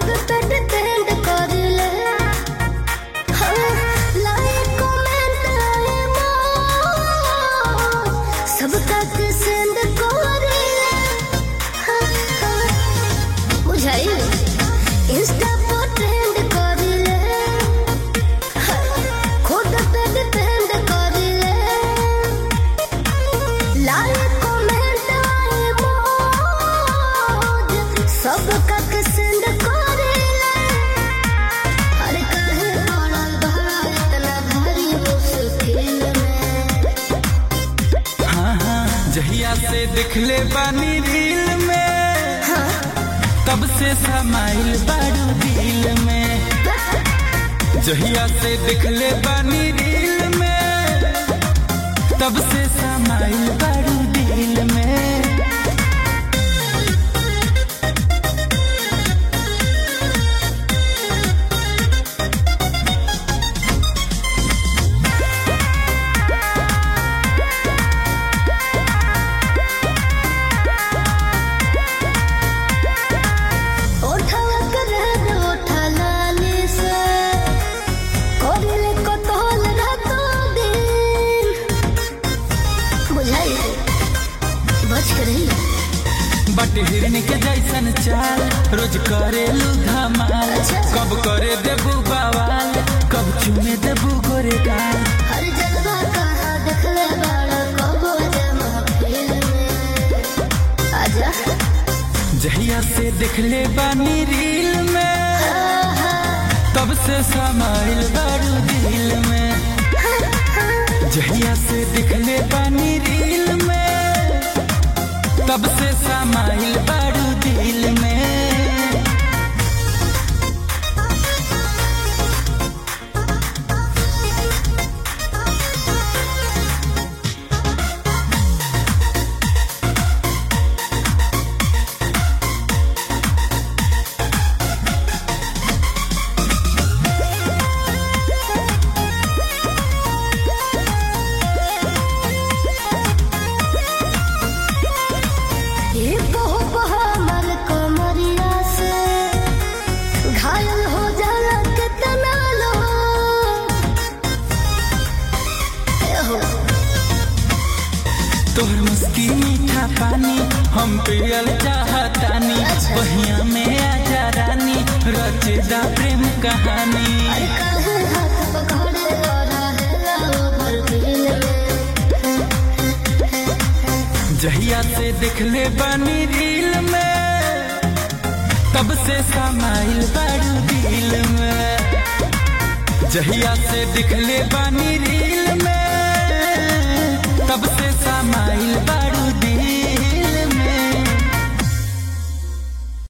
खुद पे डिपेंड करिले लाइक कमेंट आए मोर सबका के सेंड करिले बुझाई इंस्टा पर ट्रेंड करिले खुद पे डिपेंड करिले लाइक कमेंट आए मोर सबका के सेंड करिले हर कहे पड़ल बा इतना भारी मुश्किल में हाँ जहिया से दिखले बानी रील में तब से समाइल बारू दिल में जहिया से दिखले बानी रील में तब से समाइल बारू दिल में ओठवा करे ओठा लाली से कोरिले कतल रातो दिन बुझाई बच के रही बट हिरन के जैसन चाल रोज करे धमाल कब करे देबू बवाल कब चुमे देबू गोरे गाल हर जलवा कहाँ देखले बाड़ा कबो जमा फिर में आजा जहिया से दिखले बानी रील में तब से समाइल बारू दिल में जहिया से दिखले बानी रील में तब से समाइल बारू दिल में ये बहुत हमर कमरिया से घायल हो जाला कितना लोग हो तोहर मस्ती मीठा पानी हम पियल चाहतानी बहिया में आजा रानी रचदा प्रेम कहानी हर कहे हाथ पकड़े लड़ा है ओवर दिल में जहिया से दिखले बानी रील में तब से समाइल बारू दिल में जहिया से दिखले बानी रील में तब से समाइल बारू